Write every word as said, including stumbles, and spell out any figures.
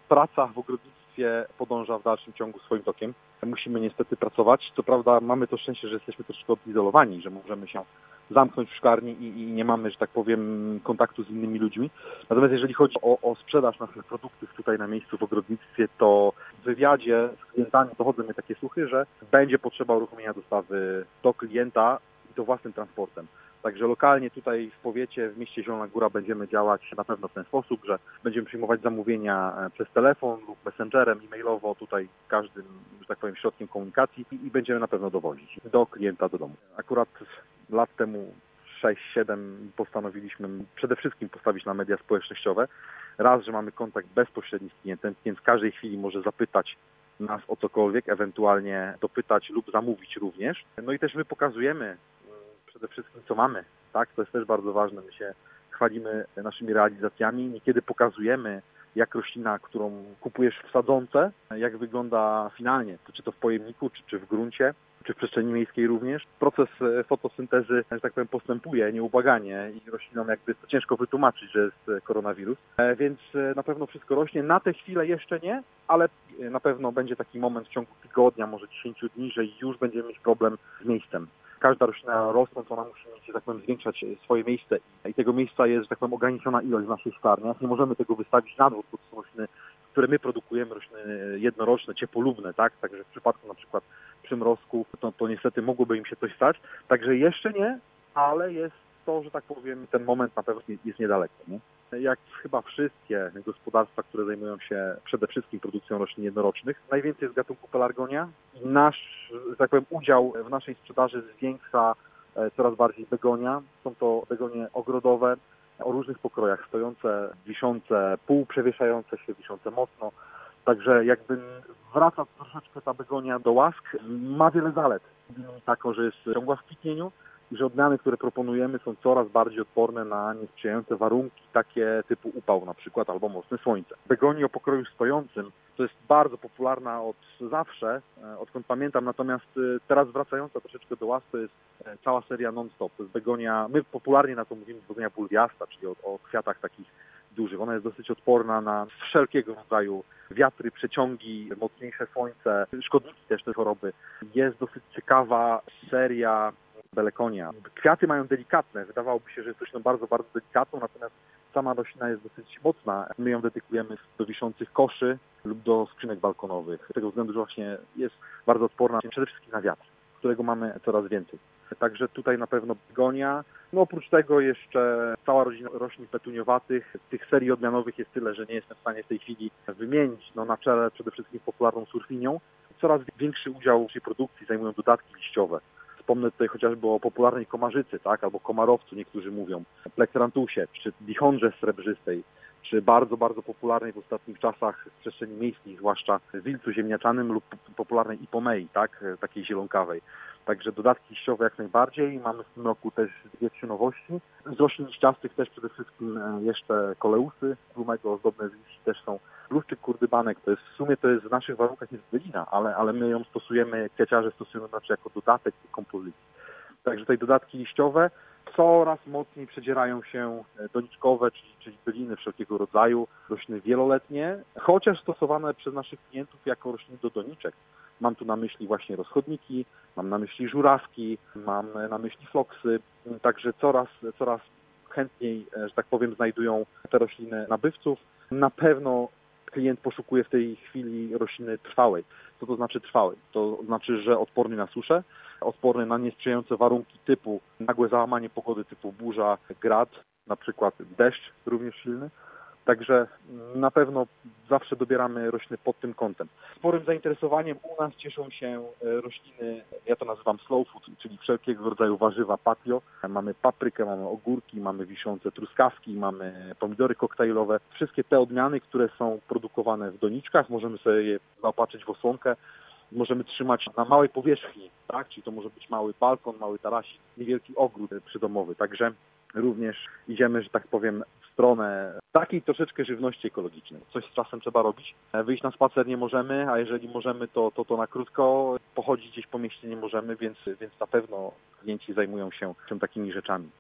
praca w ogrodnictwie podąża w dalszym ciągu swoim tokiem. Musimy niestety pracować. Co prawda mamy to szczęście, że jesteśmy troszkę odizolowani, że możemy się zamknąć w szklarni i, i nie mamy, że tak powiem, kontaktu z innymi ludźmi. Natomiast jeżeli chodzi o, o sprzedaż naszych produktów tutaj na miejscu w ogrodnictwie, to w wywiadzie z klientami dochodzą mnie takie słuchy, że będzie potrzeba uruchomienia dostawy do klienta i to własnym transportem. Także lokalnie tutaj w powiecie, w mieście Zielona Góra będziemy działać na pewno w ten sposób, że będziemy przyjmować zamówienia przez telefon lub messengerem, e-mailowo, tutaj każdym, że tak powiem, środkiem komunikacji i będziemy na pewno dowozić do klienta do domu. Akurat lat temu sześć siedem postanowiliśmy przede wszystkim postawić na media społecznościowe. Raz, że mamy kontakt bezpośredni z klientem, klient w każdej chwili może zapytać nas o cokolwiek, ewentualnie dopytać lub zamówić również. No i też my pokazujemy przede wszystkim, co mamy, tak? To jest też bardzo ważne. My się chwalimy naszymi realizacjami. Niekiedy pokazujemy, jak roślina, którą kupujesz w sadzonce, jak wygląda finalnie, czy to w pojemniku, czy, czy w gruncie, czy w przestrzeni miejskiej również. Proces fotosyntezy, że tak powiem, postępuje nieubłaganie i roślinom jakby to ciężko wytłumaczyć, że jest koronawirus. Więc na pewno wszystko rośnie. Na tę chwilę jeszcze nie, ale na pewno będzie taki moment w ciągu tygodnia, może dziesięciu dni, że już będziemy mieć problem z miejscem. Każda roślina rosnąc, ona musi mieć, że tak powiem, zwiększać swoje miejsce i tego miejsca jest, że tak powiem, ograniczona ilość w naszych szklarniach. Nie możemy tego wystawić na dwór, bo to są rośliny, które my produkujemy, rośliny jednoroczne, ciepłolubne, tak? Także w przypadku na przykład przymrozków, to, to niestety mogłoby im się coś stać. Także jeszcze nie, ale jest to, że tak powiem, ten moment na pewno jest niedaleko, nie? Jak chyba wszystkie gospodarstwa, które zajmują się przede wszystkim produkcją roślin jednorocznych, najwięcej jest gatunku pelargonia. Nasz, że tak powiem, udział w naszej sprzedaży zwiększa coraz bardziej begonia. Są to begonie ogrodowe o różnych pokrojach, stojące, wiszące, półprzewieszające się, wiszące mocno. Także jakby wraca troszeczkę ta begonia do łask, ma wiele zalet. Taką, że jest ciągła w kwitnieniu i że odmiany, które proponujemy, są coraz bardziej odporne na niesprzyjające warunki, takie typu upał na przykład albo mocne słońce. Begonia o pokroju stojącym to jest bardzo popularna od zawsze, odkąd pamiętam, natomiast teraz wracająca troszeczkę do łask to jest cała seria non-stop. To jest begonia, my popularnie na to mówimy begonia bulwiasta, czyli o, o kwiatach takich dużych. Ona jest dosyć odporna na wszelkiego rodzaju wiatry, przeciągi, mocniejsze słońce, szkodniki też te choroby. Jest dosyć ciekawa seria belekonia. Kwiaty mają delikatne, wydawałoby się, że jest rośliną bardzo, bardzo delikatną, natomiast sama roślina jest dosyć mocna. My ją dedykujemy do wiszących koszy lub do skrzynek balkonowych. Z tego względu, że właśnie jest bardzo odporna przede wszystkim na wiatr, którego mamy coraz więcej. Także tutaj na pewno begonia. No oprócz tego jeszcze cała rodzina roślin petuniowatych. Tych serii odmianowych jest tyle, że nie jestem w stanie w tej chwili wymienić. No na czele przede wszystkim popularną surfinią. Coraz większy udział w tej produkcji zajmują dodatki liściowe. Wspomnę tutaj chociażby o popularnej komarzycy, tak, albo komarowcu niektórzy mówią, plekrantusie, czy dichondrze srebrzystej, czy bardzo, bardzo popularnej w ostatnich czasach w przestrzeni miejskiej, zwłaszcza wilcu ziemniaczanym lub popularnej ipomei, tak, takiej zielonkawej. Także dodatki liściowe jak najbardziej. Mamy w tym roku też dwie, trzy nowości. Z roślin liściastych też przede wszystkim jeszcze koleusy, rumego ozdobne z liści też są. Bluszczyk kurdybanek, to jest w sumie to jest w naszych warunkach jest bylina, ale, ale my ją stosujemy, kwiaciarze stosują znaczy jako dodatek do kompozycji. Także tutaj dodatki liściowe coraz mocniej przedzierają się doniczkowe, czyli, czyli byliny wszelkiego rodzaju, rośliny wieloletnie, chociaż stosowane przez naszych klientów jako rośliny do doniczek. Mam tu na myśli właśnie rozchodniki, mam na myśli żurawki, mam na myśli floksy, także coraz, coraz chętniej, że tak powiem, znajdują te rośliny nabywców. Na pewno klient poszukuje w tej chwili rośliny trwałej. Co to znaczy trwałej? To znaczy, że odporny na suszę, odporny na niesprzyjające warunki typu nagłe załamanie pogody, typu burza, grad, na przykład deszcz również silny. Także na pewno zawsze dobieramy rośliny pod tym kątem. Sporym zainteresowaniem u nas cieszą się rośliny, ja to nazywam slow food, czyli wszelkiego rodzaju warzywa patio. Mamy paprykę, mamy ogórki, mamy wiszące truskawki, mamy pomidory koktajlowe. Wszystkie te odmiany, które są produkowane w doniczkach, możemy sobie je zaopatrzyć w osłonkę, możemy trzymać na małej powierzchni, tak? Czyli to może być mały balkon, mały tarasik, niewielki ogród przydomowy. Także również idziemy, że tak powiem, w stronę takiej troszeczkę żywności ekologicznej. Coś z czasem trzeba robić. Wyjść na spacer nie możemy, a jeżeli możemy, to to, to na krótko. Pochodzić gdzieś po mieście nie możemy, więc, więc na pewno klienci zajmują się, się takimi rzeczami.